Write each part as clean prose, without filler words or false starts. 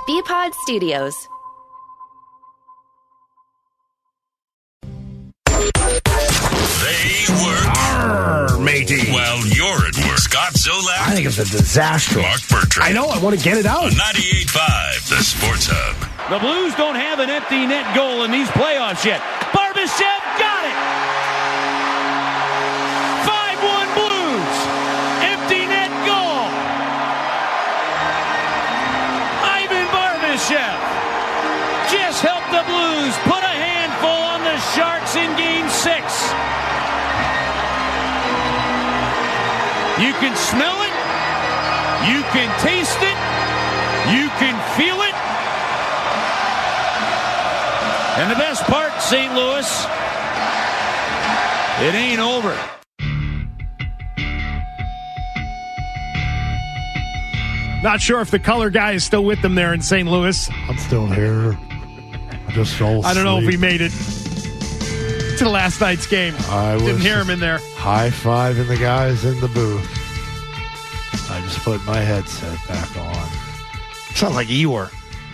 BPod Studios. They work. Arr, matey. Well, you're at work. Scott Zolak. I think it's a disaster. Mark Bertrand. I know. I want to get it out. 98.5, the Sports Hub. The Blues don't have an empty net goal in these playoffs yet. Barbashev got it. 5-1 Blues. Empty net goal. Ivan Barbashev just helped the Blues put a handful on the Sharks in Game 6. You can smell it. You can taste it. You can feel it. And the best part, St. Louis, it ain't over. Not sure if the color guy is still with them there in St. Louis. I'm still here. I just fell asleep. I don't know if he made it to the last night's game. Didn't hear him in there. High-fiving the guys in the booth. I just put my headset back on. Sounds like Eeyore.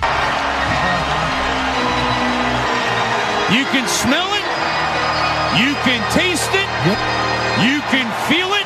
You can smell it. You can taste it. Yep. You can feel it.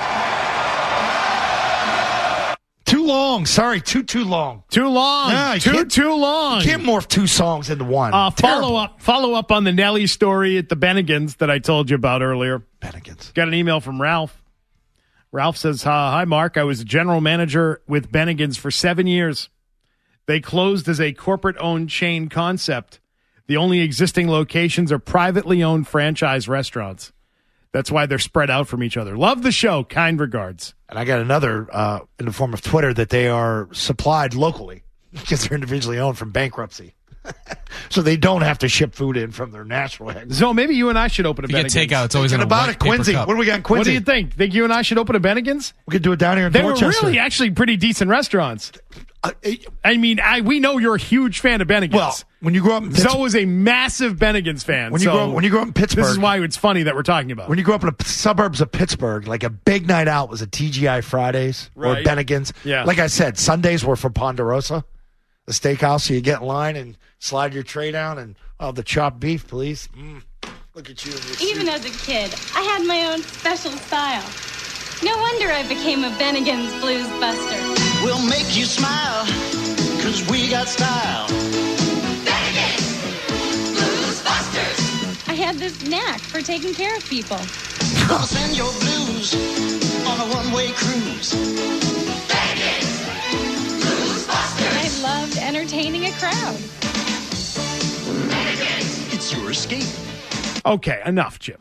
Too long. Sorry, too long. Too long. Yeah, too long. You can't morph two songs into one. Follow up on the Nelly story at the Bennigans that I told you about earlier. Bennigans. Got an email from Ralph. Ralph says, hi, Mark. I was a general manager with Bennigan's for 7 years. They closed as a corporate-owned chain concept. The only existing locations are privately owned franchise restaurants. That's why they're spread out from each other. Love the show. Kind regards. And I got another in the form of Twitter that they are supplied locally because they're individually owned from bankruptcy. So they don't have to ship food in from their natural headquarters. So maybe you and I should open a Bennigan's. You get takeout. It's always in a about white it, Quincy. paper cup. What do we got in Quincy? What do you think? Think you and I should open a Bennigan's? We could do it down here in They Dorchester. were really actually pretty decent restaurants. I mean, we know you're a huge fan of Bennigan's. Well, when you grow up in Zoe is a massive Bennigan's fan. when you grow up in Pittsburgh, this is why it's funny that we're talking about. when you grew up in the suburbs of Pittsburgh, like a big night out was a TGI Fridays or Right. Bennigan's. Yeah. Like I said, Sundays were for Ponderosa, the steakhouse. So you get in line and slide your tray down and, the chopped beef, please. Look at you. In your Even suit. as a kid, I had my own special style. No wonder I became a Bennigan's Blues Buster. We'll make you smile, 'cause we got style. Bennigan's Blues Busters. I had this knack for taking care of people. I'll send your blues on a one-way cruise. Bennigan's Blues Busters. I loved entertaining a crowd. Bennigan's, it's your escape. Okay, enough, Jim.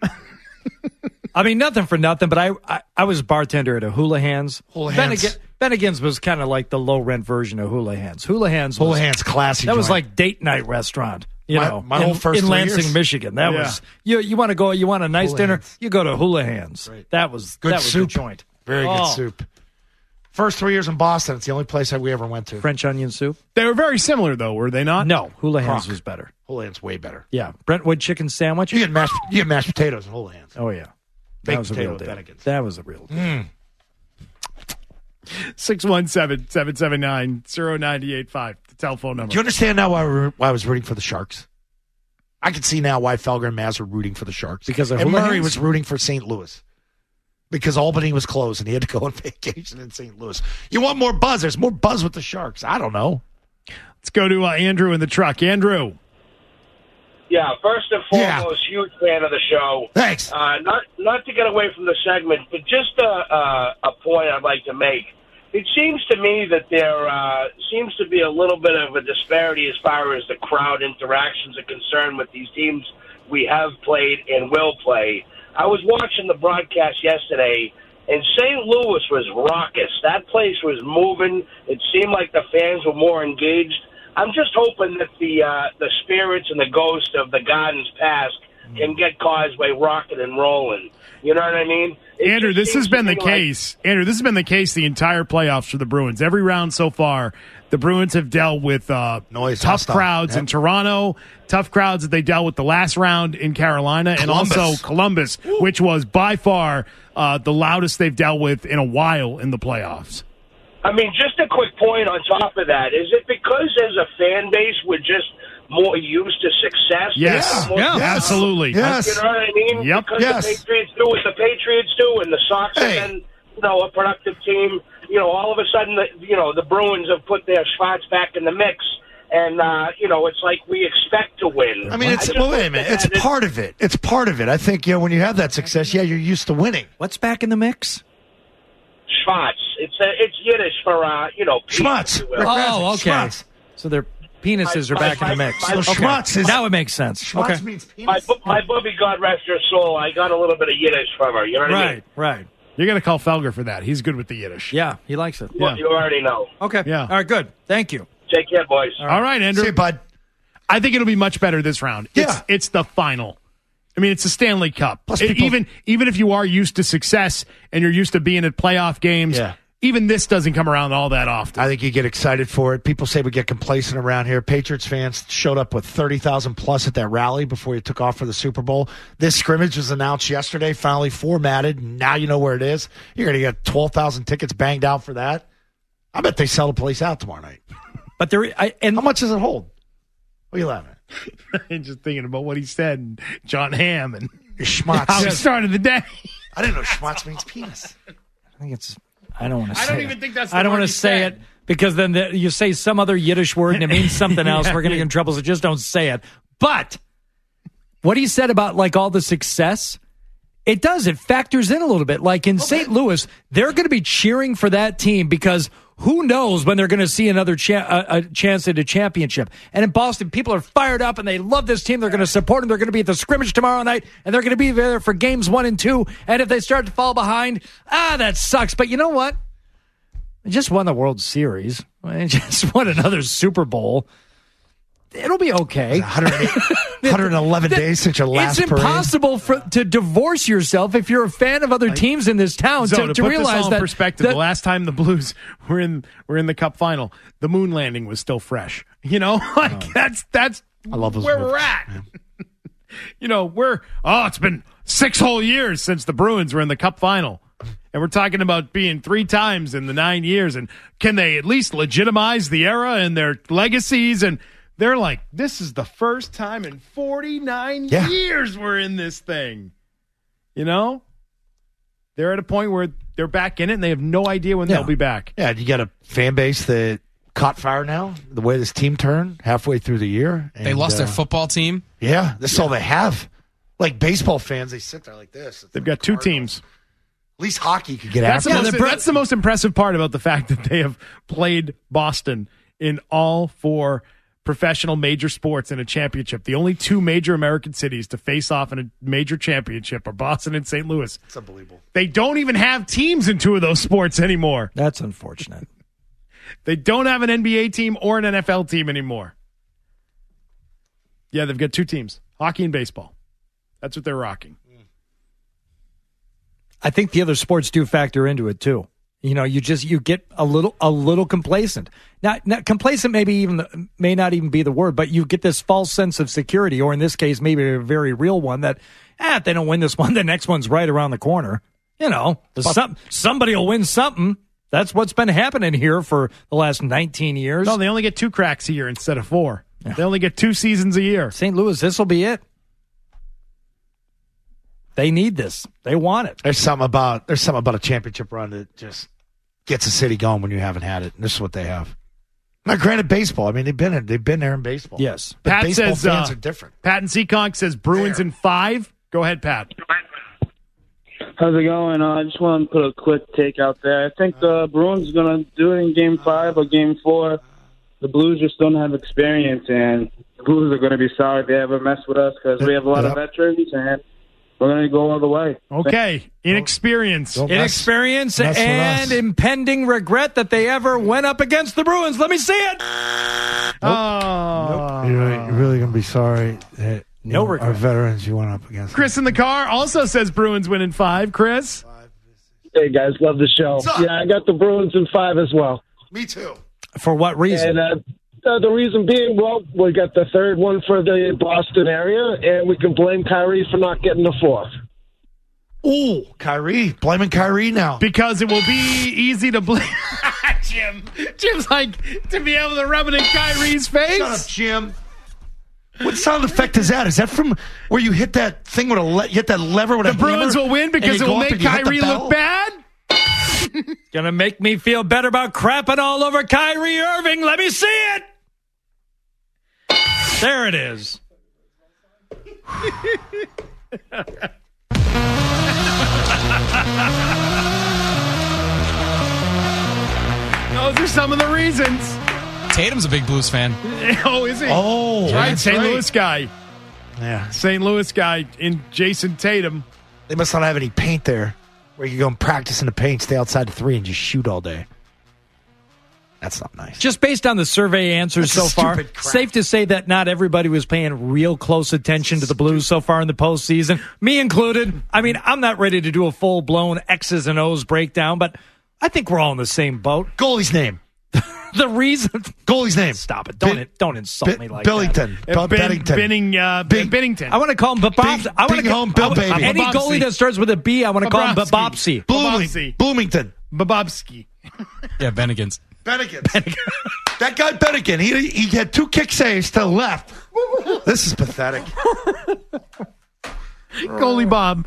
I mean, nothing for nothing, but I was a bartender at a Hula Hands. Bennigan's was kind of like the low-rent version of Hula Hands. Hula Hands classy. That was joint. like date night restaurant. My whole first in 3 Lansing, years. Michigan. That was you want to go. You want a nice Hula Dinner. Hands. You go to Hula Hands. Right. That was Good that was soup. the joint. Very good soup. First 3 years in Boston. It's the only place that we ever went to. French onion soup. They were very similar, though, were they not? No, Hula Hands Croc. was better. Hula Hands way better. Yeah, Brentwood chicken sandwich. You get mashed potatoes in Hula Hands. Oh yeah, Baked that was a potato real with deal. Bennigan's. That was a real deal. 617-779-0985, the telephone number. Do you understand now why I was rooting for the Sharks? I can see now why Felger and Maz were rooting for the Sharks. Because of and Hula Murray Hands? was rooting for St. Louis. Because Albany was closed and he had to go on vacation in St. Louis. You want more buzz? There's more buzz with the Sharks. I don't know. Let's go to Andrew in the truck. Andrew. Yeah, first and foremost, huge fan of the show. Thanks. Not to get away from the segment, but just a point I'd like to make. It seems to me that there seems to be a little bit of a disparity as far as the crowd interactions are concerned with these teams we have played and will play. I was watching the broadcast yesterday, and St. Louis was raucous. That place was moving. It seemed like the fans were more engaged. I'm just hoping that the spirits and the ghost of the Gardens past can get Causeway rocking and rolling. You know what I mean? Andrew, this has been the case. Andrew, this has been the case the entire playoffs for the Bruins. Every round so far, the Bruins have dealt with tough crowds in Toronto, tough crowds that they dealt with the last round in Carolina, and also Columbus, which was by far the loudest they've dealt with in a while in the playoffs. I mean, just a quick point on top of that. Is it because as a fan base we're just more used to success? Yes. Yeah. Absolutely. Yes. You know what I mean? Yep. Because Yes. the Patriots do what the Patriots do, and the Sox Hey. have been, a productive team. All of a sudden, the Bruins have put their spots back in the mix. And, it's like we expect to win. I mean, wait a minute. It's part of it. It's part of it. I think, when you have that success, you're used to winning. What's back in the mix? Schmatz. It's Yiddish for, Schmatz. peace, if you will. Oh, okay. Schmatz. So their penises are back in the mix. So Okay. schmatz is- Now it makes sense. Schmatz Okay. means My penis. bubby, God rest her soul, I got a little bit of Yiddish from her. You know what I mean? Right. You're going to call Felger for that. He's good with the Yiddish. Yeah, he likes it. Well, you already know. Okay. Yeah. All right, good. Thank you. Take care, boys. All right, Andrew. See you, bud. I think it'll be much better this round. It's the final. I mean, it's the Stanley Cup. Plus people- Even if you are used to success and you're used to being at playoff games, even this doesn't come around all that often. I think you get excited for it. People say we get complacent around here. Patriots fans showed up with 30,000 plus at that rally before you took off for the Super Bowl. This scrimmage was announced yesterday, finally formatted. Now you know where it is. You're going to get 12,000 tickets banged out for that. I bet they sell the place out tomorrow night. But How much does it hold? What are you laughing at? Just thinking about what he said, and John Hamm, and Schmatz. how he started the day. I didn't know schmatz means penis. I think it's. I don't want to say. I don't it. even think that's the I don't word want he to say said. it because then you say some other Yiddish word and it means something else. We're going to get in trouble, so just don't say it. But what he said about like all the success, it factors in a little bit. Like in St. Louis, they're going to be cheering for that team because who knows when they're going to see another a chance at a championship. And in Boston, people are fired up and they love this team. They're going to support them. They're going to be at the scrimmage tomorrow night, and they're going to be there for games 1 and 2. And if they start to fall behind, that sucks. But you know what? They just won the World Series. They just won another Super Bowl. It'll be okay. 111 days since your last It's parade. impossible to divorce yourself if you're a fan of other teams in this town So to put realize this all that in perspective, the last time the Blues were in the Cup final, the moon landing was still fresh. That's I love those where movies. we're at. It's been 6 whole years since the Bruins were in the Cup final. And we're talking about being 3 times in the 9 years. And can they at least legitimize the era and their legacies? And they're like, this is the first time in 49 years we're in this thing. They're at a point where they're back in it and they have no idea when they'll be back. Yeah, you got a fan base that caught fire now, the way this team turned halfway through the year. And, they lost their football team. Yeah, this is all they have. Like baseball fans, they sit there like this. They've got 2 teams. At least hockey could get That's after it. that's the most impressive part about the fact that they have played Boston in all 4 professional major sports in a championship. The only 2 major American cities to face off in a major championship are Boston and St. Louis. It's unbelievable. They don't even have teams in 2 of those sports anymore. That's unfortunate. They don't have an NBA team or an NFL team anymore. Yeah, they've got 2 teams, hockey and baseball. That's what they're rocking. I think the other sports do factor into it too. You get a little complacent. Now complacent may not even be the word, but you get this false sense of security, or in this case, maybe a very real one that, if they don't win this one, the next one's right around the corner. Somebody will win something. That's what's been happening here for the last 19 years. No, they only get 2 cracks a year instead of 4. Yeah. They only get 2 seasons a year. St. Louis, this will be it. They need this. They want it. There's something about a championship run that just gets a city going when you haven't had it. And this is what they have. Now, granted, baseball. I mean, they've been there in baseball. Yes, but Pat baseball says fans are different. Pat and Seekonk says Bruins in 5. Go ahead, Pat. How's it going? I just want to put a quick take out there. I think the Bruins are going to do it in Game 5 or Game 4. The Blues just don't have experience, and the Blues are going to be sorry if they ever mess with us because we have a lot of veterans, and we're going to go all the way. Okay. Inexperience. Inexperience and impending regret that they ever went up against the Bruins. Let me see it. Oh. You're really going to be sorry that regret. our veterans you went up against. Chris in the car also says Bruins win in 5. Chris? Hey, guys. Love the show. Yeah, I got the Bruins in 5 as well. Me too. For what reason? And the reason being, well, we got the 3rd one for the Boston area, and we can blame Kyrie for not getting the 4th. Ooh, Kyrie. Blaming Kyrie now. Because it will be easy to blame. Jim. Jim's like, to be able to rub it in Kyrie's face. Shut up, Jim. What sound effect is that? Is that from where you hit that thing with you hit that lever with the Bruins will win because it will make Kyrie look bad? Gonna make me feel better about crapping all over Kyrie Irving. Let me see it. There it is. Those are some of the reasons. Tatum's a big Blues fan. Oh, is he? Oh, right. that's St. right. Louis guy. Yeah. St. Louis guy in Jason Tatum. They must not have any paint there where you go and practice in the paint, stay outside the 3, and just shoot all day. That's not nice. Just based on the survey answers so far, safe to say that not everybody was paying real close attention to the Blues so far in the postseason, me included. I mean, I'm not ready to do a full-blown X's and O's breakdown, but I think we're all in the same boat. Goalie's name. The reason. Goalie's name. Stop it. Don't insult me like Billington. that. Bennington. I want to call him Babopsy. I want to home Bill Baby. Any goalie that starts with a B, I want to call him Babopsy. Bloomington. Babovsky. Yeah, Bennigan's. Bennigan. That guy Bennigan, he had 2 kick saves to the left. This is pathetic. Goalie Bob.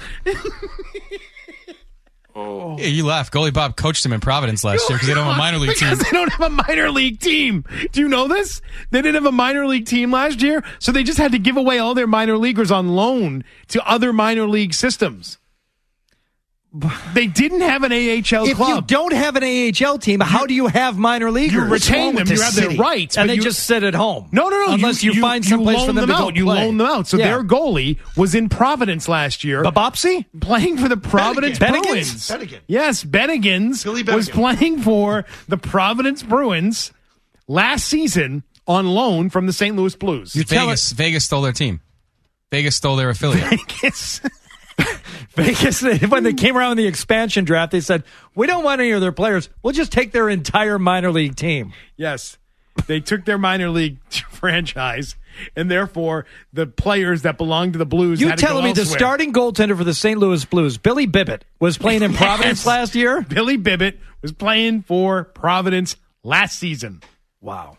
Yeah, you laugh. Goalie Bob coached him in Providence last year because they don't have a minor league team. Because they don't have a minor league team. Do you know this? They didn't have a minor league team last year, so they just had to give away all their minor leaguers on loan to other minor league systems. They didn't have an AHL If club. you don't have an AHL team, how do you have minor leaguers? You retain them. You have their rights. And but they you just sit at home. No. Unless you find someplace for them to go You play. loan them out. So Yeah. their goalie was in Providence last year. Babopsy? Playing for the Providence Bruins. Bennigan. Yes, Bennigan's was playing for the Providence Bruins last season on loan from the St. Louis Blues. Vegas stole their team. Vegas stole their affiliate. Vegas, when they came around in the expansion draft, they said, we don't want any of their players. We'll just take their entire minor league team. Yes. They took their minor league franchise, and therefore the players that belonged to the Blues You had to go telling me the elsewhere. starting goaltender for the St. Louis Blues, Billy Bibbett, was playing in Providence last year? Billy Bibbett was playing for Providence last season. Wow.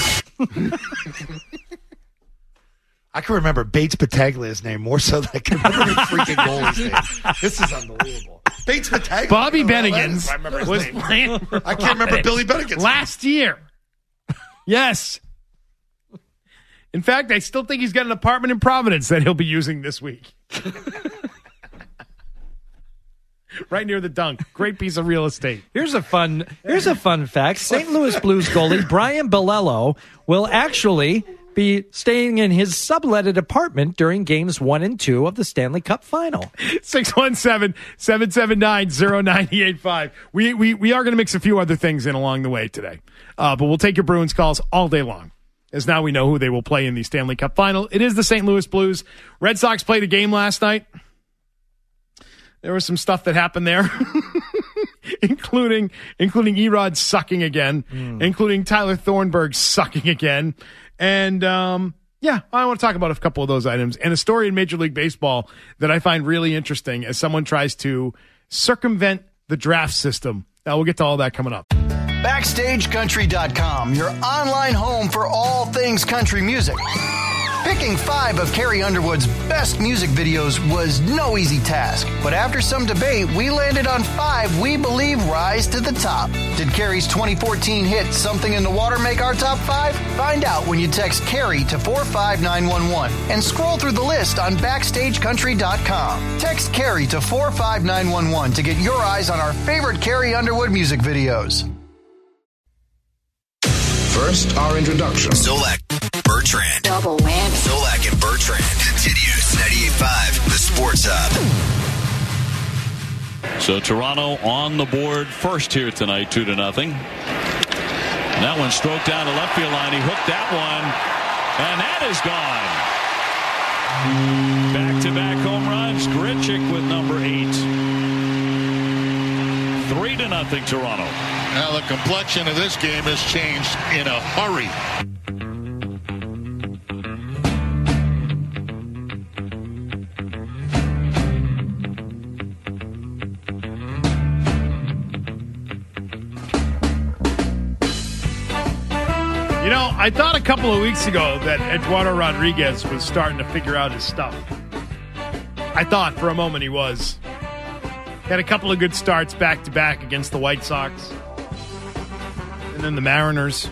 I can remember Bates Battaglia's name more so than I can remember the freaking goalie's name. This is unbelievable. Bates Battaglia. Bobby Bennigan's was name. playing for I can't remember Providence Billy Bennigan's last year. Yes. In fact, I still think he's got an apartment in Providence that he'll be using this week. Right near the dunk. Great piece of real estate. Here's a fun fact. St. Louis Blues goalie Brian Bolello will actually be staying in his subletted apartment during games 1 and 2 of the Stanley Cup Final. 617-779-0985. We are going to mix a few other things in along the way today. But we'll take your Bruins calls all day long, as now we know who they will play in the Stanley Cup Final. It is the St. Louis Blues. Red Sox played a game last night. There was some stuff that happened there, including Erod sucking again, including Tyler Thornburg sucking again. And, I want to talk about a couple of those items and a story in Major League Baseball that I find really interesting as someone tries to circumvent the draft system. Now, we'll get to all that coming up. BackstageCountry.com, your online home for all things country music. Picking 5 of Carrie Underwood's best music videos was no easy task, but after some debate, we landed on 5 we believe rise to the top. Did Carrie's 2014 hit Something in the Water make our top 5? Find out when you text Carrie to 45911 and scroll through the list on BackstageCountry.com. Text Carrie to 45911 to get your eyes on our favorite Carrie Underwood music videos. First, our introduction. Zolak, Bertrand. Double whammy. Zolak and Bertrand. Continues 98.5, the Sports Hub. So Toronto on the board first here tonight, 2-0. That one stroked down the left field line. He hooked that one, and that is gone. Back-to-back home runs. Grichuk with number 8. 3-0 Toronto. Now the complexion of this game has changed in a hurry. You know, I thought a couple of weeks ago that Eduardo Rodriguez was starting to figure out his stuff. I thought for a moment he was. Had a couple of good starts back-to-back against the White Sox. And then the Mariners.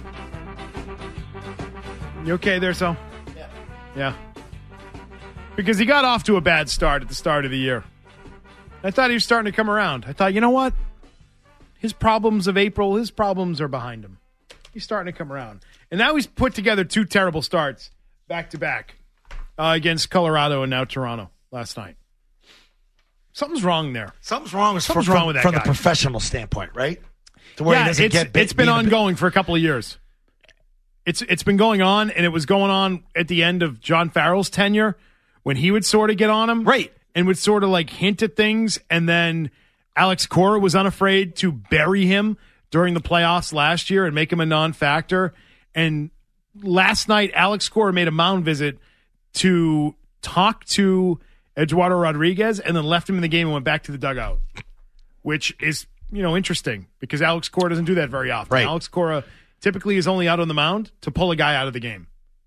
You okay there, so? Yeah. Because he got off to a bad start at the start of the year. I thought he was starting to come around. I thought, you know what? His problems of April, his problems are behind him. He's starting to come around. And now he's put together 2 terrible starts back-to-back against Colorado and now Toronto last night. Something's wrong there. Something's wrong with that from guy. the professional standpoint, right? To where he doesn't get it's been ongoing for a couple of years. It's been going on, and it was going on at the end of John Farrell's tenure when he would sort of get on him. Right. And would sort of like hint at things, and then Alex Cora was unafraid to bury him during the playoffs last year and make him a non-factor. And last night, Alex Cora made a mound visit to talk to Eduardo Rodriguez and then left him in the game and went back to the dugout, which is, interesting because Alex Cora doesn't do that very often. Right. Alex Cora typically is only out on the mound to pull a guy out of the game.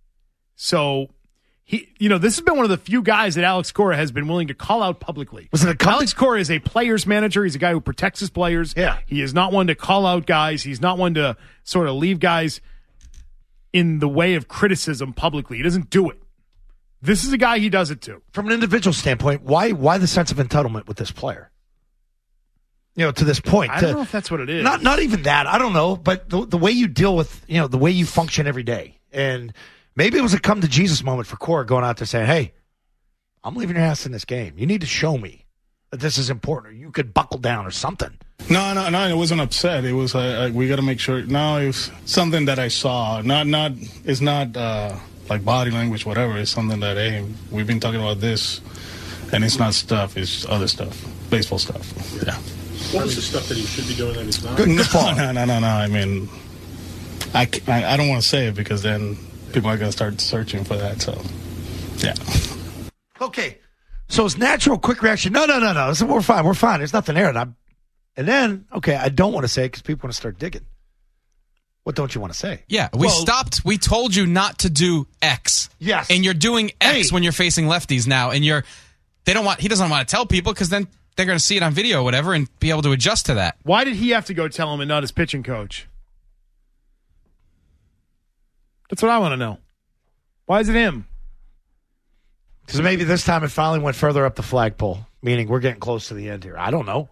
So this has been one of the few guys that Alex Cora has been willing to call out publicly. Alex Cora is a player's manager. He's a guy who protects his players. Yeah. He is not one to call out guys. He's not one to sort of leave guys in the way of criticism publicly. He doesn't do it. This is a guy he does it to. From an individual standpoint, why the sense of entitlement with this player? To this point. I don't know if that's what it is. Not even that. I don't know. But the way you deal with, the way you function every day. And maybe it was a come to Jesus moment for Cora going out there saying, hey, I'm leaving your ass in this game. You need to show me that this is important, or you could buckle down or something. No, it wasn't upset. It was we got to make sure. No, it was something that I saw. It's not like body language, whatever. It's something that, hey, we've been talking about this, and it's not stuff. It's other stuff, baseball stuff. Yeah. What was the stuff that he should be doing that he's not? No. I mean, I don't want to say it because then people are going to start searching for that. So, yeah. Okay. So his natural quick reaction, no. So we're fine. There's nothing there. And then, I don't want to say it because people want to start digging. What don't you want to say? Yeah, we told you not to do X. Yes. And you're doing X when you're facing lefties now. And he doesn't want to tell people because then they're going to see it on video or whatever and be able to adjust to that. Why did he have to go tell him and not his pitching coach? That's what I want to know. Why is it him? Because maybe this time it finally went further up the flagpole, meaning we're getting close to the end here. I don't know.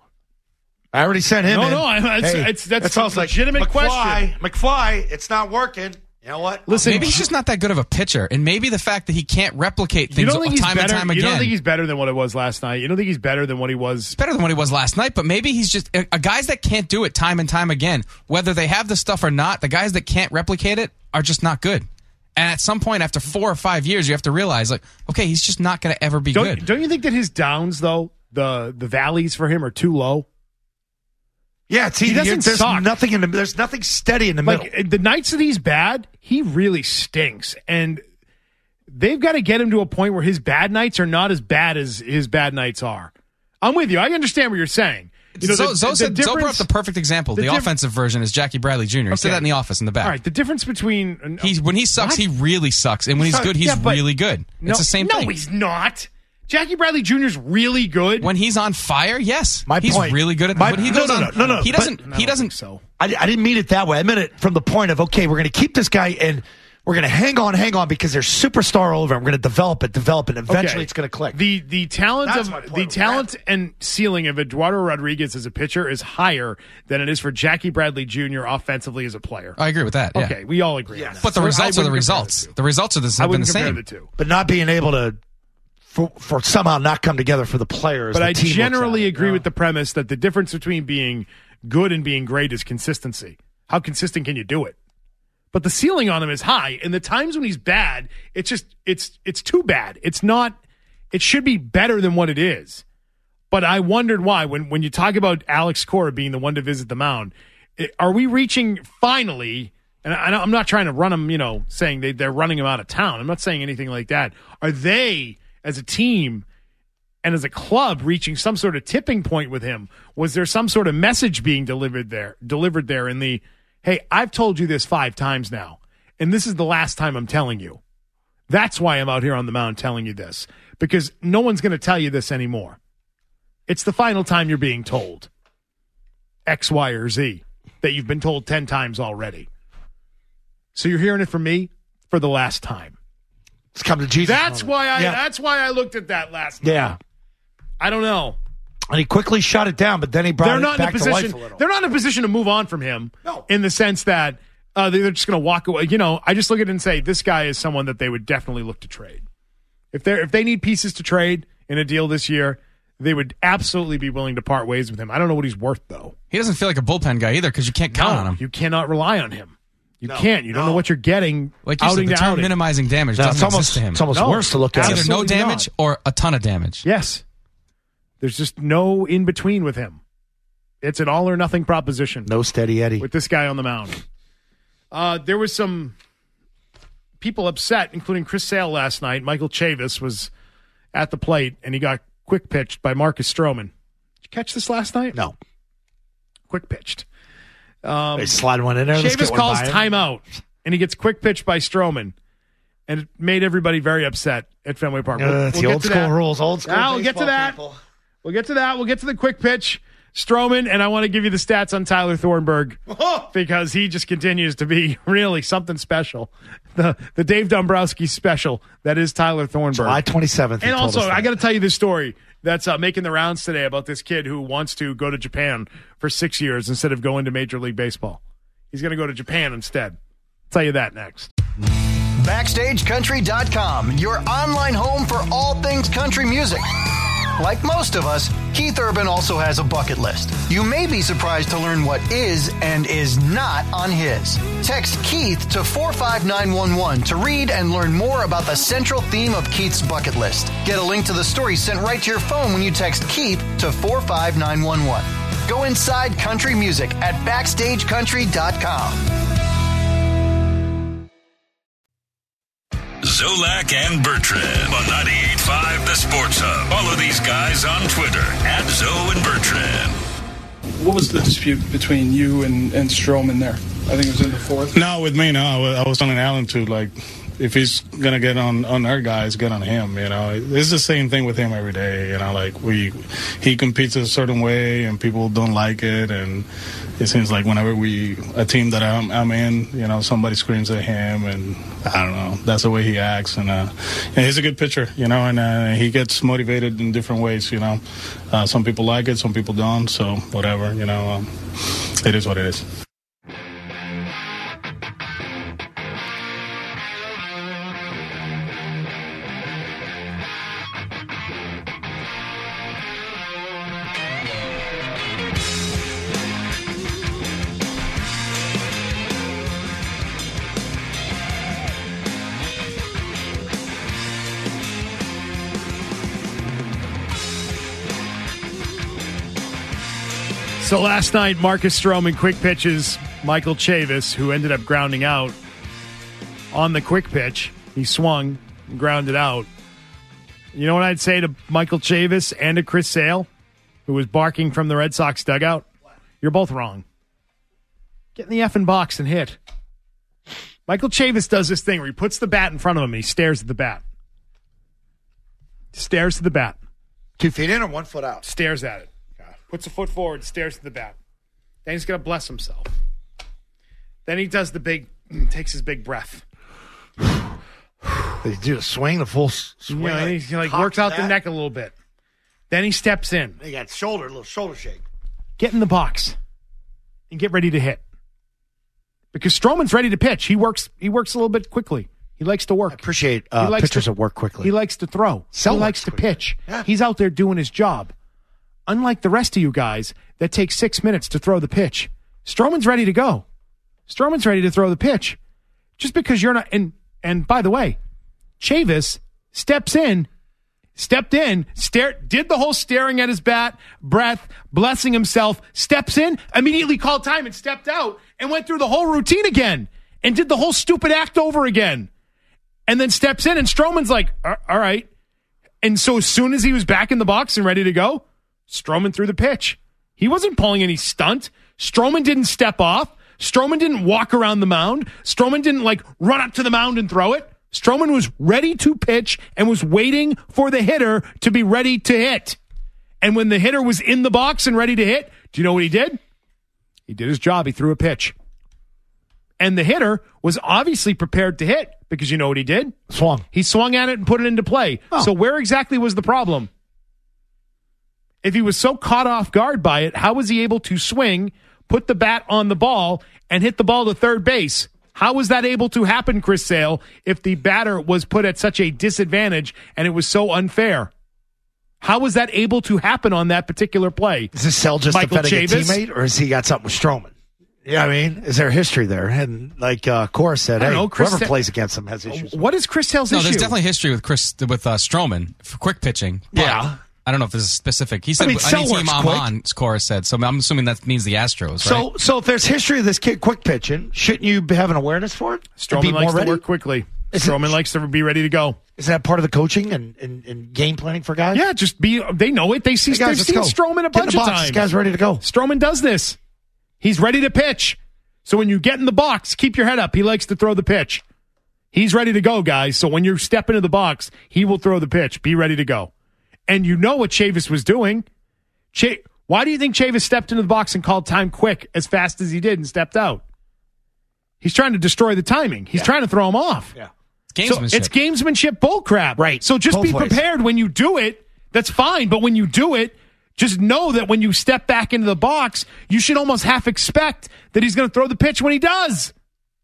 I already sent him in. That's a legitimate question. McFly, it's not working. You know what? Listen, maybe he's just not that good of a pitcher, and maybe the fact that he can't replicate things time and time again. You don't think he's better than what it was last night? You don't think he's better than what he was? He's better than what he was last night, but maybe he's just a guys that can't do it time and time again, whether they have the stuff or not. The guys that can't replicate it are just not good. And at some point, after 4 or 5 years, you have to realize, okay, he's just not going to ever be good. Don't you think that his downs, though, the valleys for him are too low? Yeah, there's nothing steady in the middle. The nights that he's bad, he really stinks. And they've got to get him to a point where his bad nights are not as bad as his bad nights are. I'm with you. I understand what you're saying. Zoe brought up the perfect example. The offensive version is Jackie Bradley Jr. He said that in the office in the back. All right, the difference between... when he sucks, he really sucks. And when he's good, he's really good. It's the same thing. No, he's not. Jackie Bradley Jr. is really good. When he's on fire, yes. He's really good at that. He doesn't. So I didn't mean it that way. I meant it from the point of, okay, we're going to keep this guy and we're going to hang on because they're superstar all over. And we're going to develop it, and eventually it's going to click. The talent and ceiling of Eduardo Rodriguez as a pitcher is higher than it is for Jackie Bradley Jr. offensively as a player. I agree with that. Yeah. Okay, we all agree on that. But the results are the results. The results have been the same. The two. But not being able to for somehow not come together for the players. But I generally agree with the premise that the difference between being good and being great is consistency. How consistent can you do it? But the ceiling on him is high, and the times when he's bad, it's too bad. It's not. It should be better than what it is. But I wondered why when you talk about Alex Cora being the one to visit the mound, are we reaching finally? And I'm not trying to run him, saying they're running him out of town. I'm not saying anything like that. Are they, as a team and as a club, reaching some sort of tipping point with him? Was there some sort of message being delivered there in the, hey, I've told you this 5 times now, and this is the last time I'm telling you. That's why I'm out here on the mound telling you this, because no one's going to tell you this anymore. It's the final time you're being told X, Y, or Z that you've been told 10 times already. So you're hearing it from me for the last time. It's come to Jesus. That's why I looked at that last night. Yeah. I don't know. And he quickly shut it down, but then he brought it back to life a little. They're not in a position to move on from him in the sense that they're just going to walk away. You know, I just look at it and say, this guy is someone that they would definitely look to trade. If they need pieces to trade in a deal this year, they would absolutely be willing to part ways with him. I don't know what he's worth, though. He doesn't feel like a bullpen guy either because you can't count on him. You cannot rely on him. You can't. You don't know what you're getting. Like you said, the term minimizing damage doesn't exist to him. It's almost worse to look at. It's either no damage or a ton of damage. Yes. There's just no in between with him. It's an all or nothing proposition. No steady Eddie. With this guy on the mound. There was some people upset, including Chris Sale last night. Michael Chavis was at the plate, and he got quick pitched by Marcus Stroman. Did you catch this last night? No. Quick pitched. They slide one in there. Chavis calls timeout, and he gets quick pitched by Stroman, and it made everybody very upset at Fenway Park. It's the old school rules. Old school. We'll get to that. People. We'll get to that. We'll get to the quick pitch. Stroman, and I want to give you the stats on Tyler Thornburg because he just continues to be really something special. The Dave Dombrowski special that is Tyler Thornburg. July 27th. And also, I got to tell you this story that's making the rounds today about this kid who wants to go to Japan for 6 years instead of going to Major League Baseball. He's going to go to Japan instead. I'll tell you that next. BackstageCountry.com, your online home for all things country music. Like most of us, Keith Urban also has a bucket list. You may be surprised to learn what is and is not on his. Text Keith to 45911 to read and learn more about the central theme of Keith's bucket list. Get a link to the story sent right to your phone when you text Keith to 45911. Go inside country music at BackstageCountry.com. Zolak and Bertrand on 98.5 The Sports Hub. Follow these guys on Twitter at Zo and Bertrand. What was the dispute between you and Stroman there? I think it was in the fourth. No, with me, no. I was telling Alan to, like, if he's going to get on our guys, get on him, you know. It's the same thing with him every day, you know. Like, he competes a certain way, and people don't like it, and it seems like whenever a team that I'm in, you know, somebody screams at him, and I don't know, that's the way he acts, and he's a good pitcher, you know, and he gets motivated in different ways, you know. Some people like it, some people don't, so whatever, you know, it is what it is. So last night, Marcus Stroman quick pitches Michael Chavis, who ended up grounding out on the quick pitch. He swung and grounded out. You know what I'd say to Michael Chavis and to Chris Sale, who was barking from the Red Sox dugout? You're both wrong. Get in the effing box and hit. Michael Chavis does this thing where he puts the bat in front of him and he stares at the bat. Stares at the bat. 2 feet in or 1 foot out? Stares at it. Puts a foot forward, stares at the bat. Then he's going to bless himself. Then he does takes his big breath. They do a swing, the full swing. You know, he like works out the neck a little bit. Then he steps in. He got a little shoulder shake. Get in the box and get ready to hit. Because Stroman's ready to pitch. He works a little bit quickly. He likes to work. I appreciate pitchers that work quickly. He likes to throw. He likes to pitch. Yeah. He's out there doing his job. Unlike the rest of you guys that take 6 minutes to throw the pitch, Stroman's ready to go. Stroman's ready to throw the pitch. Just because you're not... And by the way, Chavis stepped in, did the whole staring at his bat, breath, blessing himself, steps in, immediately called time and stepped out and went through the whole routine again and did the whole stupid act over again. And then steps in and Stroman's like, all right. And so as soon as he was back in the box and ready to go, Stroman threw the pitch. He wasn't pulling any stunt. Stroman didn't step off. Stroman didn't walk around the mound. Stroman didn't run up to the mound and throw it. Stroman was ready to pitch and was waiting for the hitter to be ready to hit. And when the hitter was in the box and ready to hit, do you know what he did? He did his job. He threw a pitch. And the hitter was obviously prepared to hit because you know what he did? Swung. He swung at it and put it into play. Oh. So where exactly was the problem? If he was so caught off guard by it, how was he able to swing, put the bat on the ball, and hit the ball to third base? How was that able to happen, Chris Sale, if the batter was put at such a disadvantage and it was so unfair? How was that able to happen on that particular play? Is this Sale just defending a teammate, or has he got something with Stroman? Yeah, I mean, is there a history there? And like Cora said, whoever plays against him has issues. What is Chris Sale's issue? No, there's definitely history with Stroman for quick pitching. Yeah. I don't know if this is specific. He said, I need team on, Cora said. So I'm assuming that means the Astros, right? So if there's history of this kid quick pitching, shouldn't you have an awareness for it? Stroman likes to work quickly. Stroman likes to be ready to go. Is that part of the coaching and game planning for guys? Yeah, they know it. They've seen Stroman a bunch of times. This guy's ready to go. Stroman does this. He's ready to pitch. So when you get in the box, keep your head up. He likes to throw the pitch. He's ready to go, guys. So when you step into the box, he will throw the pitch. Be ready to go. And you know what Chavis was doing. Why do you think Chavis stepped into the box and called time quick as fast as he did and stepped out? He's trying to destroy the timing. He's trying to throw him off. Yeah. Gamesmanship. So it's gamesmanship bullcrap. Right. So just be prepared when you do it. That's fine. But when you do it, just know that when you step back into the box, you should almost half expect that he's going to throw the pitch when he does.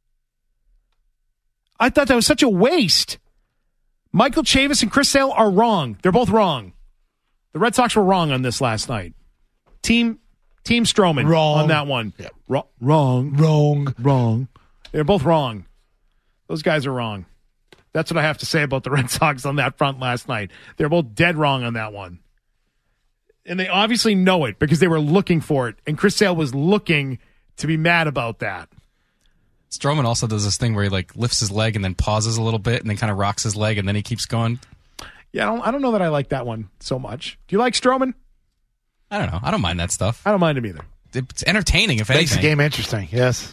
I thought that was such a waste. Michael Chavis and Chris Sale are wrong. They're both wrong. The Red Sox were wrong on this last night. Team Stroman wrong on that one. Yeah. Wrong. They're both wrong. Those guys are wrong. That's what I have to say about the Red Sox on that front last night. They're both dead wrong on that one. And they obviously know it because they were looking for it. And Chris Sale was looking to be mad about that. Stroman also does this thing where he lifts his leg and then pauses a little bit and then kind of rocks his leg and then he keeps going. Yeah, I don't know that I like that one so much. Do you like Stroman? I don't know. I don't mind that stuff. I don't mind him either. It's entertaining, if anything. Makes the game interesting, yes.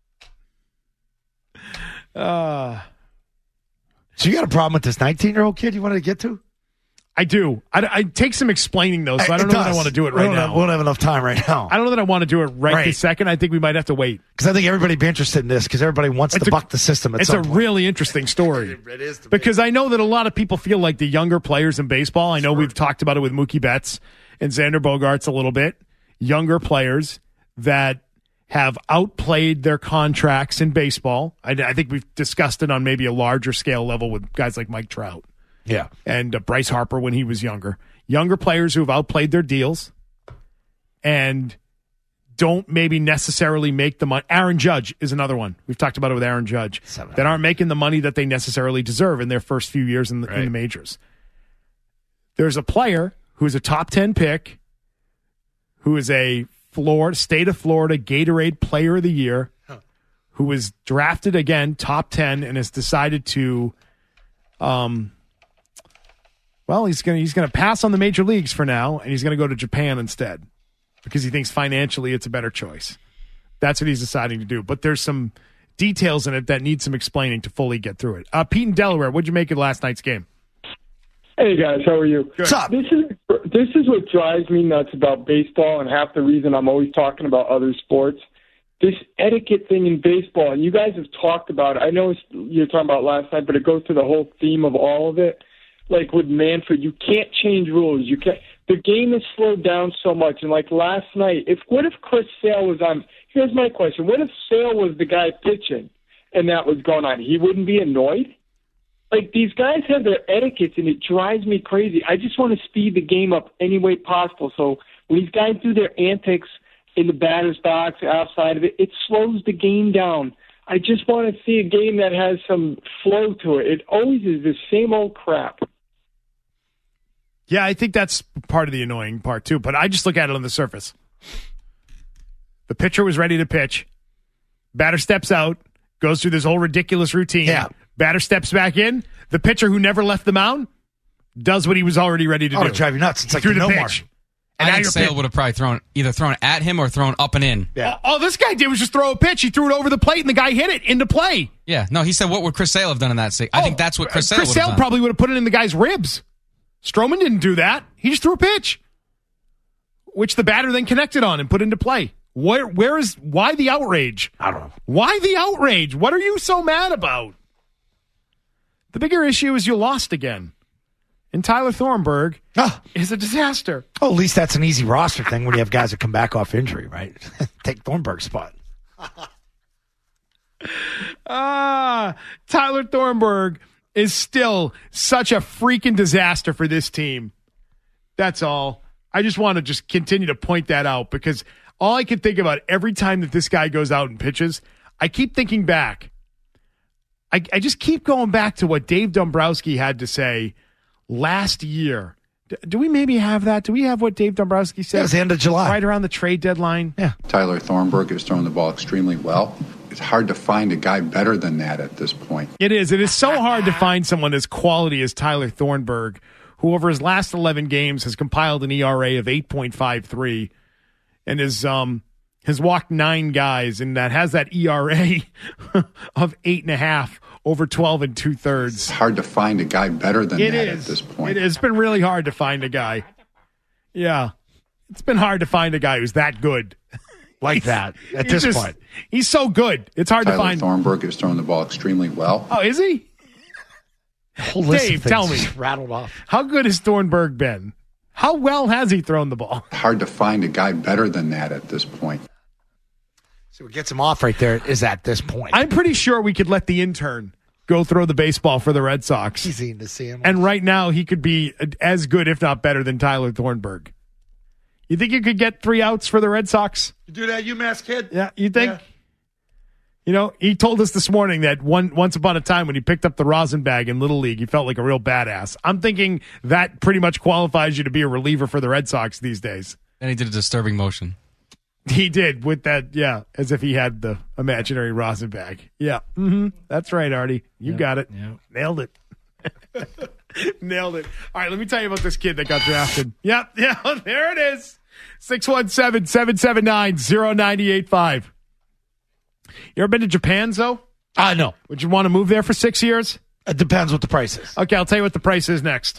So you got a problem with this 19-year-old kid you wanted to get to? I do. I take some explaining, though, so I don't know that I want to do it right now. We don't have enough time right now. I don't know that I want to do it right this second. I think we might have to wait. Because I think everybody would be interested in this because everybody wants to buck the system at some point. It's a really interesting story. It is to me. Because I know that a lot of people feel like the younger players in baseball, I know we've talked about it with Mookie Betts and Xander Bogaerts a little bit, younger players that have outplayed their contracts in baseball. I think we've discussed it on maybe a larger scale level with guys like Mike Trout. Yeah. And Bryce Harper when he was younger. Younger players who have outplayed their deals and don't maybe necessarily make the money. Aaron Judge is another one. We've talked about it with Aaron Judge. That aren't making the money that they necessarily deserve in their first few years in the majors. There's a player who's a top 10 pick who is a state of Florida Gatorade Player of the Year who was drafted again top 10 and has decided to he's going to pass on the major leagues for now, and he's going to go to Japan instead because he thinks financially it's a better choice. That's what he's deciding to do. But there's some details in it that need some explaining to fully get through it. Pete in Delaware, what'd you make of last night's game? Hey, guys, how are you? Good. What's up? This is what drives me nuts about baseball and half the reason I'm always talking about other sports. This etiquette thing in baseball, and you guys have talked about it. I know you're talking about last night, but it goes to the whole theme of all of it. Like with Manfred, you can't change rules. You can't. The game has slowed down so much. And like last night, what if Chris Sale was on? Here's my question: what if Sale was the guy pitching, and that was going on? He wouldn't be annoyed. Like these guys have their etiquettes, and it drives me crazy. I just want to speed the game up any way possible. So when these guys do their antics in the batter's box, outside of it, it slows the game down. I just want to see a game that has some flow to it. It always is the same old crap. Yeah, I think that's part of the annoying part, too. But I just look at it on the surface. The pitcher was ready to pitch. Batter steps out, goes through this whole ridiculous routine. Yeah. Batter steps back in. The pitcher who never left the mound does what he was already ready to do. It'll drive you nuts. It's like threw the the no pitch. And I now think you're Sale would have probably either thrown at him or thrown up and in. Yeah. All this guy did was just throw a pitch. He threw it over the plate, and the guy hit it into play. Yeah. No, he said, what would Chris Sale have done in that? I think that's what Chris Sale would have done. Probably would have put it in the guy's ribs. Stroman didn't do that. He just threw a pitch, which the batter then connected on and put into play. Why the outrage? I don't know. Why the outrage? What are you so mad about? The bigger issue is you lost again. And Tyler Thornburg is a disaster. Oh, at least that's an easy roster thing when you have guys that come back off injury, right? Take Thornburg's spot. Tyler Thornburg is still such a freaking disaster for this team. That's all. I just want to continue to point that out because all I can think about every time that this guy goes out and pitches, I keep thinking back. I just keep going back to what Dave Dombrowski had to say last year. Do we maybe have that? Do we have what Dave Dombrowski said? Yeah, it was the end of July. Right around the trade deadline. Yeah. Tyler Thornburg is throwing the ball extremely well. It's hard to find a guy better than that at this point. It is. It is so hard to find someone as quality as Tyler Thornburg, who over his last 11 games has compiled an ERA of 8.53 and has walked 9 guys, and that has that ERA of 8.5 over 12 2/3. It's hard to find a guy better than that at this point. It's been really hard to find a guy. Yeah. It's been hard to find a guy who's that good. Like that at this point. He's so good. It's hard to find. Tyler Thornburg is throwing the ball extremely well. Oh, is he? Dave, tell me. Rattled off. How good has Thornburg been? How well has he thrown the ball? Hard to find a guy better than that at this point. So what gets him off right there is at this point. I'm pretty sure we could let the intern go throw the baseball for the Red Sox. Easy to see him. And right now he could be as good, if not better, than Tyler Thornburg. You think you could get 3 outs for the Red Sox? You do that, UMass kid? Yeah, you think? Yeah. You know, he told us this morning that once upon a time when he picked up the rosin bag in Little League, he felt like a real badass. I'm thinking that pretty much qualifies you to be a reliever for the Red Sox these days. And he did a disturbing motion. He did with that, yeah, as if he had the imaginary rosin bag. Yeah, that's right, Artie. You got it. Yep. Nailed it. Nailed it. All right, let me tell you about this kid that got drafted. Yep, yeah, there it is. 617-779-0985. You ever been to Japan, Zoe? No. Would you want to move there for 6 years? It depends what the price is. Okay, I'll tell you what the price is next.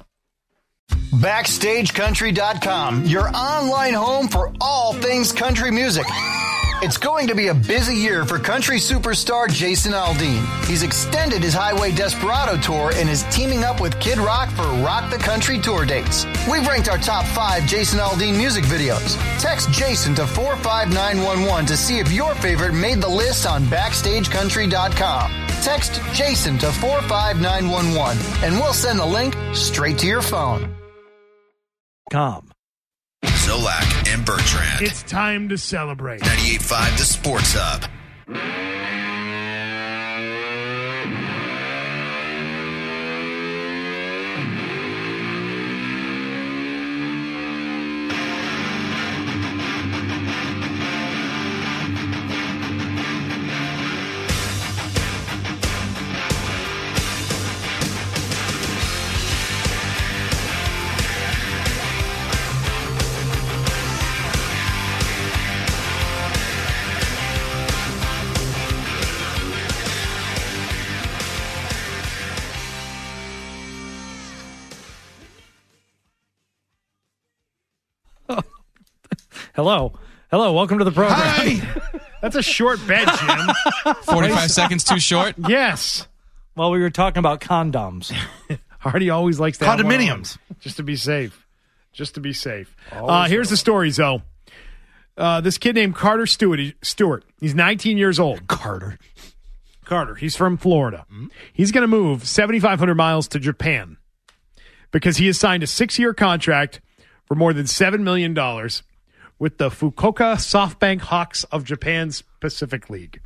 BackstageCountry.com, your online home for all things country music. It's going to be a busy year for country superstar Jason Aldean. He's extended his Highway Desperado tour and is teaming up with Kid Rock for Rock the Country tour dates. We've ranked our top 5 Jason Aldean music videos. Text Jason to 45911 to see if your favorite made the list on BackstageCountry.com. Text Jason to 45911 and we'll send the link straight to your phone. Zolak and Bertrand. It's time to celebrate. 98.5 The Sports Hub. Hello. Welcome to the program. Hi. That's a short bed, Jim. 45 seconds too short? Yes. Well, we were talking about condoms. Hardy always likes to have one Condominiums. on, just to be safe. Here's the story, Zoe. This kid named Carter Stewart. He's 19 years old. Carter. He's from Florida. He's going to move 7,500 miles to Japan because he has signed a 6-year contract for more than $7 million with the Fukuoka SoftBank Hawks of Japan's Pacific League.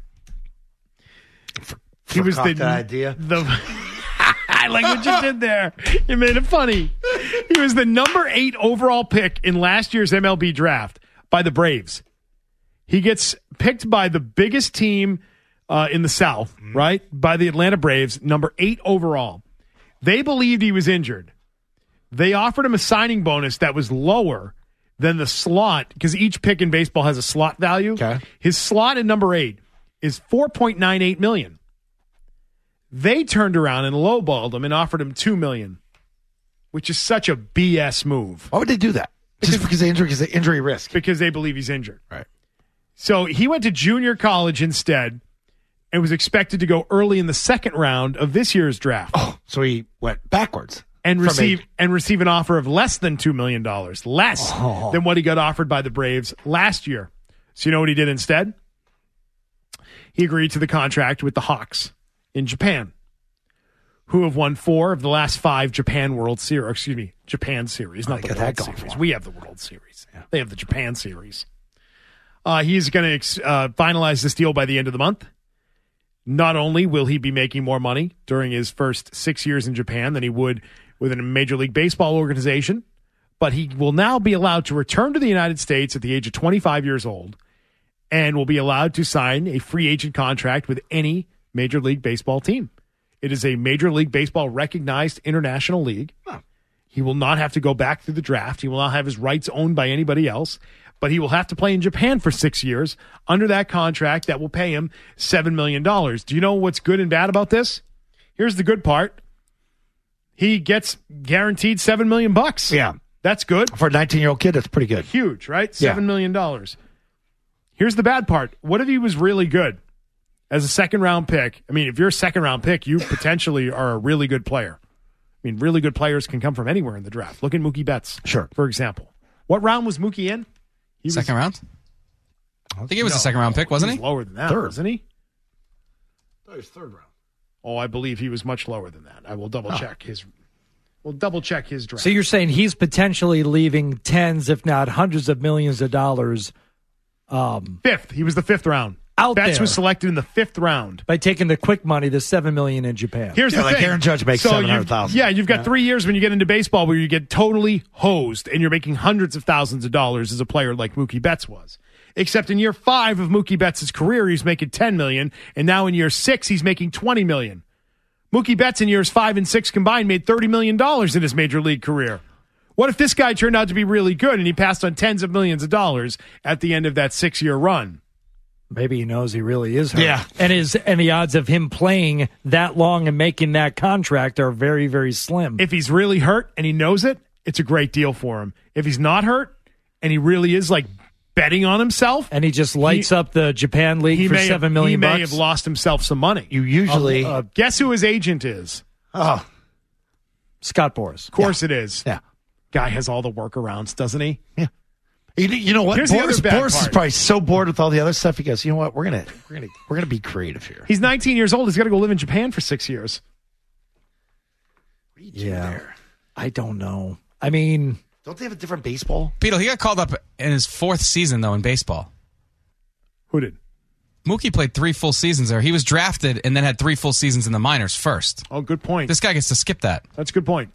He was the idea. I like what you did there. You made it funny. He was the number 8 overall pick in last year's MLB draft by the Braves. He gets picked by the biggest team in the South, right? By the Atlanta Braves, number 8 overall. They believed he was injured. They offered him a signing bonus that was lower then the slot, because each pick in baseball has a slot value. Okay. His slot at number 8 is $4.98 million. They turned around and lowballed him and offered him $2 million, which is such a BS move. Why would they do that? Just because the injury risk. Because they believe he's injured. Right. So he went to junior college instead and was expected to go early in the second round of this year's draft. Oh, so he went backwards. And receive an offer of less than $2 million, less than what he got offered by the Braves last year. So you know what he did instead? He agreed to the contract with the Hawks in Japan, who have won 4 of the last 5 Japan Series, not the World Series. We have the World Series. Yeah. They have the Japan Series. He's going to finalize this deal by the end of the month. Not only will he be making more money during his first 6 years in Japan than he would with a Major League Baseball organization, but he will now be allowed to return to the United States at the age of 25 years old and will be allowed to sign a free agent contract with any Major League Baseball team. It is a Major League Baseball recognized international league. Huh. He will not have to go back through the draft. He will not have his rights owned by anybody else, but he will have to play in Japan for 6 years under that contract that will pay him $7 million. Do you know what's good and bad about this? Here's the good part. He gets guaranteed $7 million. Yeah. That's good. For a 19-year-old kid, that's pretty good. Huge, right? $7 million. Here's the bad part. What if he was really good as a second-round pick? I mean, if you're a second-round pick, you potentially are a really good player. I mean, really good players can come from anywhere in the draft. Look at Mookie Betts, for example. What round was Mookie in? Second round? I think he was a second-round pick, wasn't he? Lower than that, wasn't he? That was third round. Oh, I believe he was much lower than that. I will double-check his... We'll double-check his draft. So you're saying he's potentially leaving tens, if not hundreds of millions of dollars. Fifth. He was the 5th round. Betts was selected in the 5th round. By taking the quick money, the $7 million in Japan. Here's the thing. Like Aaron Judge makes $700,000. Yeah, you've got 3 years when you get into baseball where you get totally hosed and you're making hundreds of thousands of dollars as a player like Mookie Betts was. Except in year 5 of Mookie Betts' career, he's making $10 million, and now in year 6, he's making $20 million. Mookie Betts in years 5 and 6 combined made $30 million in his major league career. What if this guy turned out to be really good and he passed on tens of millions of dollars at the end of that 6-year run? Maybe he knows he really is hurt. Yeah. And the odds of him playing that long and making that contract are very, very slim. If he's really hurt and he knows it, it's a great deal for him. If he's not hurt and he really is like betting on himself, and he just lights up the Japan League for $7 million, he may have lost himself some money. You usually guess who his agent is? Oh, Scott Boras. Of course it is. Yeah, guy has all the workarounds, doesn't he? Yeah. You know what? Here's Boras is probably so bored with all the other stuff. He goes, you know what? We're gonna be creative here. He's 19 years old. He's got to go live in Japan for 6 years. What are you doing there? I don't know. I mean, don't they have a different baseball? Peter, he got called up in his 4th season, though, in baseball. Who did? Mookie played 3 full seasons there. He was drafted and then had 3 full seasons in the minors first. Oh, good point. This guy gets to skip that. That's a good point.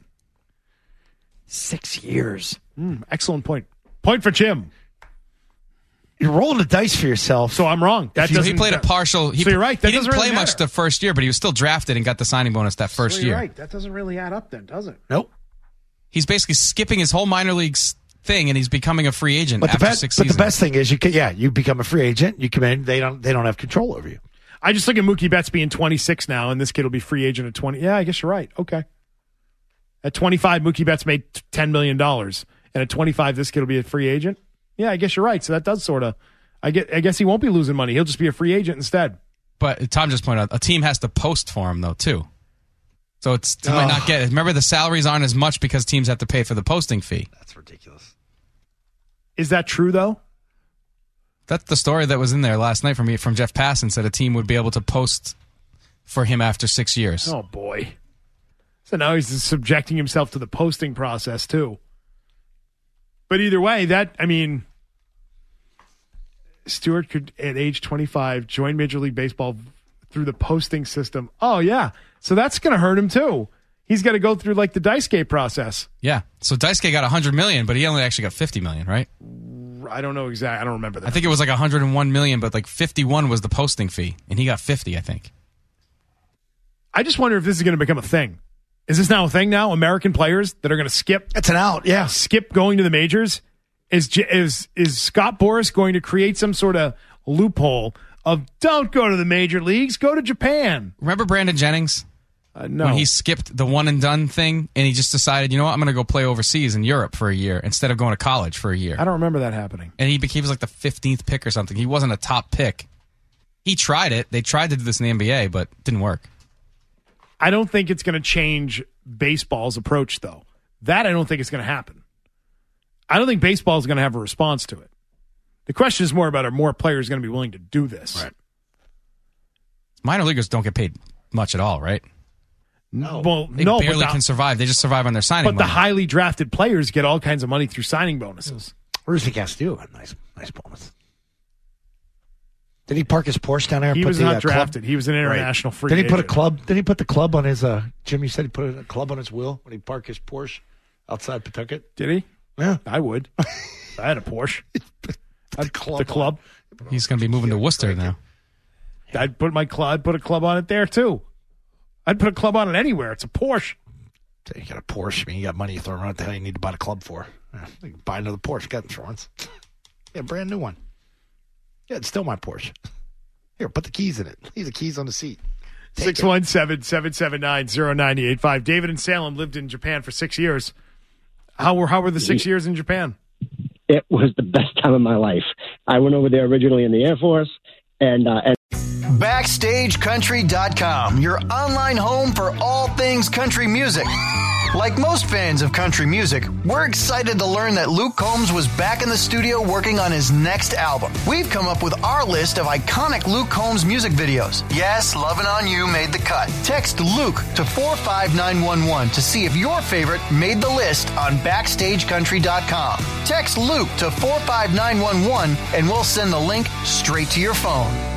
6 years. Excellent point. Point for Jim. You're rolling the dice for yourself. So I'm wrong. He played a partial. So you're right. That he didn't doesn't play really much matter. the first year, but he was still drafted and got the signing bonus that first you're year. Right. That doesn't really add up then, does it? Nope. He's basically skipping his whole minor leagues thing, and he's becoming a free agent after 6 seasons. But the best thing is, you become a free agent. You come in. They don't have control over you. I just look at Mookie Betts being 26 now, and this kid will be free agent at 20. Yeah, I guess you're right. Okay. At 25, Mookie Betts made $10 million, and at 25, this kid will be a free agent. Yeah, I guess you're right. So that does sort of. I guess he won't be losing money. He'll just be a free agent instead. But Tom just pointed out a team has to post for him though too. So he might not get it. Remember, the salaries aren't as much because teams have to pay for the posting fee. That's ridiculous. Is that true though? That's the story that was in there last night from Jeff Passan. Said a team would be able to post for him after 6 years. Oh boy! So now he's subjecting himself to the posting process too. But either way, Stewart could, at age 25, join Major League Baseball through the posting system. Oh, yeah. So that's going to hurt him, too. He's got to go through, like, the Daisuke process. Yeah. So Daisuke got $100 million, but he only actually got $50 million, right? I don't know exactly. I don't remember that. I think it was like $101 million, but like 51 was the posting fee, and he got 50, I think. I just wonder if this is going to become a thing. Is this now a thing now? American players that are going to skip? It's an out, yeah. Skip going to the majors Is Scott Boras going to create some sort of loophole of don't go to the major leagues, go to Japan? Remember Brandon Jennings? No. When he skipped the one and done thing and he just decided, you know what, I'm going to go play overseas in Europe for a year instead of going to college for a year. I don't remember that happening. And he was like the 15th pick or something. He wasn't a top pick. He tried it. They tried to do this in the NBA, but it didn't work. I don't think it's going to change baseball's approach, though. That I don't think is going to happen. I don't think baseball is going to have a response to it. The question is more about are more players going to be willing to do this? Right. Minor leaguers don't get paid much at all, right? No. Well, they no, barely can survive. They just survive on their signing But money. the highly drafted players get all kinds of money through signing bonuses. Rusney Castillo had nice bonus. Did he park his Porsche down there? And He put was the, not drafted. Club? He was an international free Did he put a agent. club? Did he put the club on his? Jim, you said he put a club on his wheel when he parked his Porsche outside Pawtucket. Did he? Yeah, I would. I had a Porsche. The club. He's going to be moving to Worcester now. I'd put a club on it there too. I'd put a club on it anywhere. It's a Porsche. So you got a Porsche. I mean, you got money you throw around. What the hell you need to buy the club for? Yeah, you can buy another Porsche. Got insurance. Yeah, brand new one. Yeah, it's still my Porsche. Here, put the keys in it. Leave the keys on the seat. 617-779-0985. David in Salem lived in Japan for 6 years. How were the 6 years in Japan? It was the best time of my life. I went over there originally in the Air Force, and BackstageCountry.com, your online home for all things country music. Like most fans of country music, we're excited to learn that Luke Combs was back in the studio working on his next album. We've come up with our list of iconic Luke Combs music videos. Yes, Lovin' On You made the cut. Text Luke to 45911 to see if your favorite made the list on BackstageCountry.com. Text Luke to 45911 and we'll send the link straight to your phone.